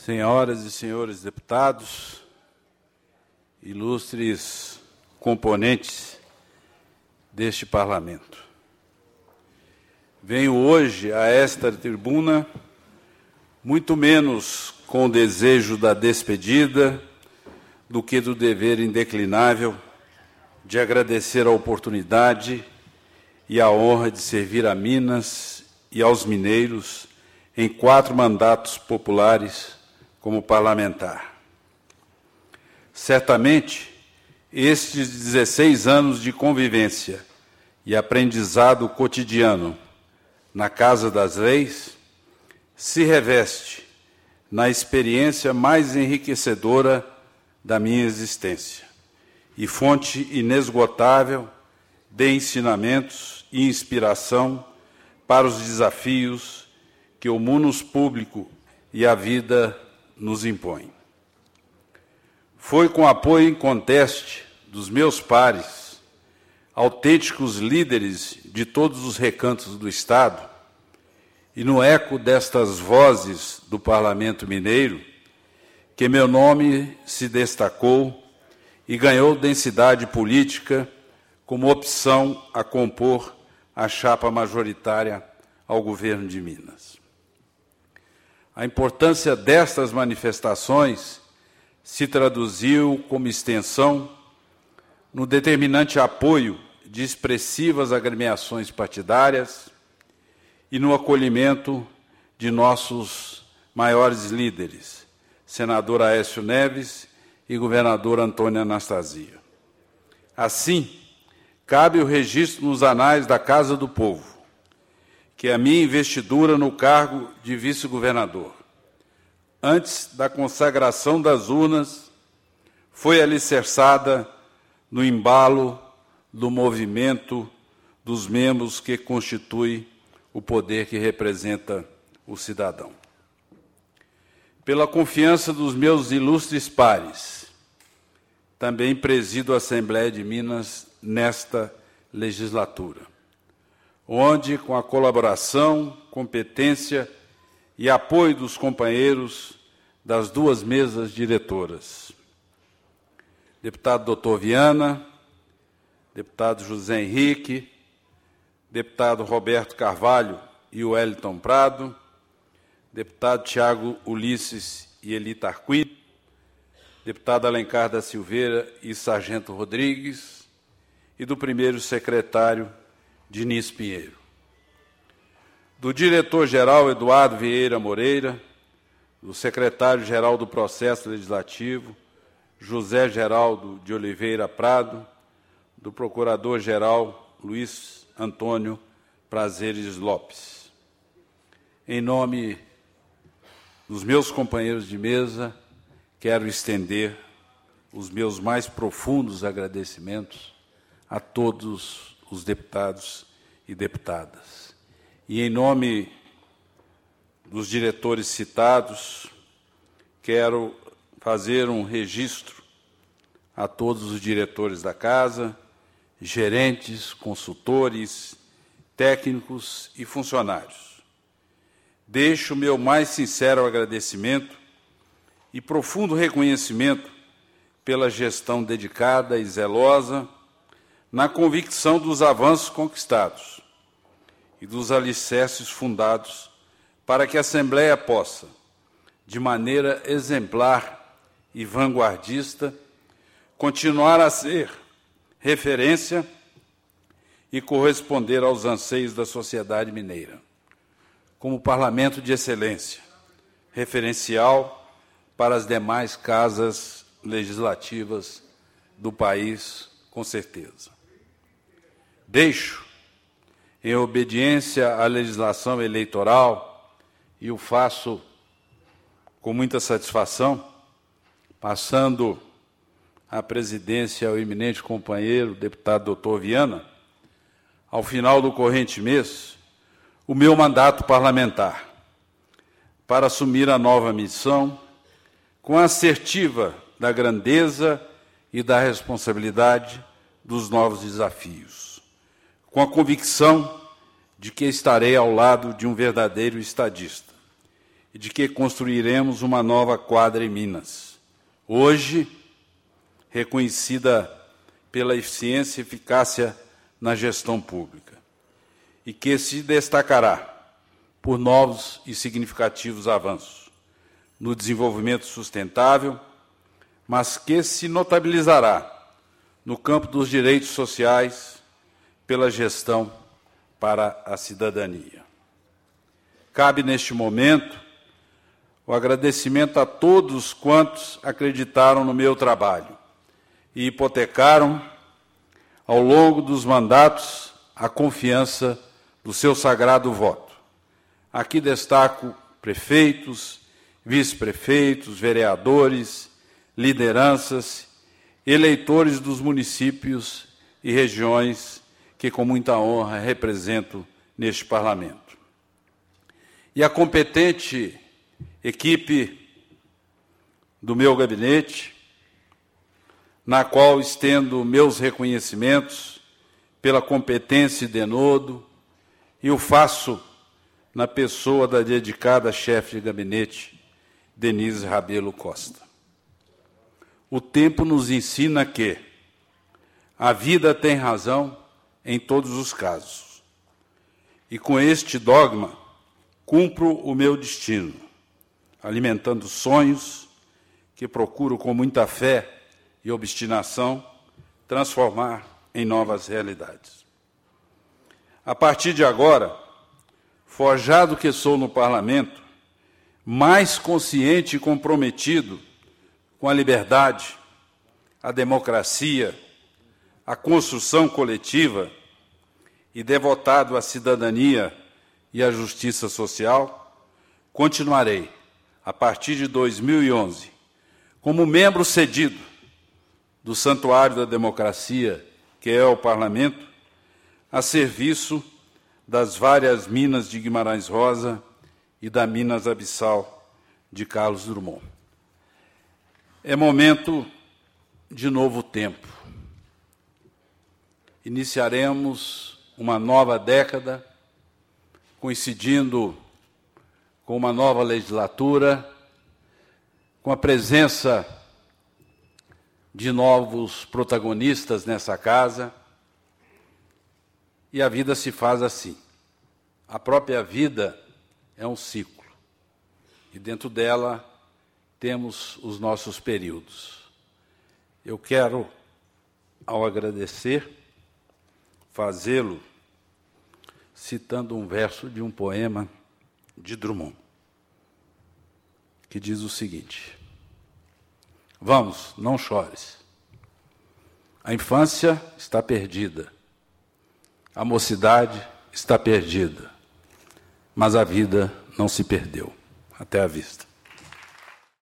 Senhoras e senhores deputados, ilustres componentes deste Parlamento. Venho hoje a esta tribuna muito menos com o desejo da despedida do que do dever indeclinável de agradecer a oportunidade e a honra de servir a Minas e aos mineiros em 4 mandatos populares como parlamentar. Certamente, estes 16 anos de convivência e aprendizado cotidiano na Casa das Leis se reveste na experiência mais enriquecedora da minha existência e fonte inesgotável de ensinamentos e inspiração para os desafios que o munus público e a vida nos impõem. Foi com apoio inconteste dos meus pares, autênticos líderes de todos os recantos do Estado, e no eco destas vozes do Parlamento Mineiro, que meu nome se destacou e ganhou densidade política como opção a compor a chapa majoritária ao governo de Minas. A importância destas manifestações se traduziu como extensão no determinante apoio de expressivas agremiações partidárias e no acolhimento de nossos maiores líderes, senador Aécio Neves e governador Antônio Anastasia. Assim, cabe o registro nos anais da Casa do Povo que a minha investidura no cargo de vice-governador, antes da consagração das urnas, foi alicerçada no embalo do movimento dos membros que constitui o poder que representa o cidadão. Pela confiança dos meus ilustres pares, também presido a Assembleia de Minas nesta legislatura, onde, com a colaboração, competência e apoio dos companheiros das 2 mesas diretoras, deputado Dr. Viana, deputado José Henrique, deputado Roberto Carvalho e Wellington Prado, deputado Tiago Ulisses e Eli Tarquini, deputado Alencar da Silveira e Sargento Rodrigues, e do primeiro secretário Diniz Pinheiro. Do diretor-geral Eduardo Vieira Moreira, do secretário-geral do Processo Legislativo, José Geraldo de Oliveira Prado, do procurador-geral Luiz Antônio Prazeres Lopes. Em nome dos meus companheiros de mesa, quero estender os meus mais profundos agradecimentos a todos os deputados e deputadas. E, em nome dos diretores citados, quero fazer um registro a todos os diretores da Casa, gerentes, consultores, técnicos e funcionários. Deixo o meu mais sincero agradecimento e profundo reconhecimento pela gestão dedicada e zelosa, na convicção dos avanços conquistados e dos alicerces fundados para que a Assembleia possa, de maneira exemplar e vanguardista, continuar a ser referência e corresponder aos anseios da sociedade mineira, como parlamento de excelência, referencial para as demais casas legislativas do país, com certeza. Deixo, em obediência à legislação eleitoral, e o faço com muita satisfação, passando a presidência ao eminente companheiro, deputado Dr. Viana, ao final do corrente mês, o meu mandato parlamentar, para assumir a nova missão, com a assertiva da grandeza e da responsabilidade dos novos desafios, com a convicção de que estarei ao lado de um verdadeiro estadista e de que construiremos uma nova quadra em Minas, hoje reconhecida pela eficiência e eficácia na gestão pública, e que se destacará por novos e significativos avanços no desenvolvimento sustentável, mas que se notabilizará no campo dos direitos sociais pela gestão para a cidadania. Cabe, neste momento, o agradecimento a todos quantos acreditaram no meu trabalho e hipotecaram, ao longo dos mandatos, a confiança do seu sagrado voto. Aqui destaco prefeitos, vice-prefeitos, vereadores, lideranças, eleitores dos municípios e regiões que, com muita honra, represento neste Parlamento. E a competente equipe do meu gabinete, na qual estendo meus reconhecimentos pela competência e denodo, e o faço na pessoa da dedicada chefe de gabinete, Denise Rabelo Costa. O tempo nos ensina que a vida tem razão em todos os casos. E com este dogma, cumpro o meu destino, alimentando sonhos que procuro com muita fé e obstinação transformar em novas realidades. A partir de agora, forjado que sou no Parlamento, mais consciente e comprometido com a liberdade, a democracia, a construção coletiva e devotado à cidadania e à justiça social, continuarei, a partir de 2011, como membro cedido do Santuário da Democracia, que é o Parlamento, a serviço das várias minas de Guimarães Rosa e da Minas Abissal de Carlos Drummond. É momento de novo tempo. Iniciaremos uma nova década, coincidindo com uma nova legislatura, com a presença de novos protagonistas nessa casa, e a vida se faz assim. A própria vida é um ciclo, e dentro dela temos os nossos períodos. Eu quero, ao agradecer, fazê-lo citando um verso de um poema de Drummond, que diz o seguinte: vamos, não chores. A infância está perdida, a mocidade está perdida, mas a vida não se perdeu. Até a vista.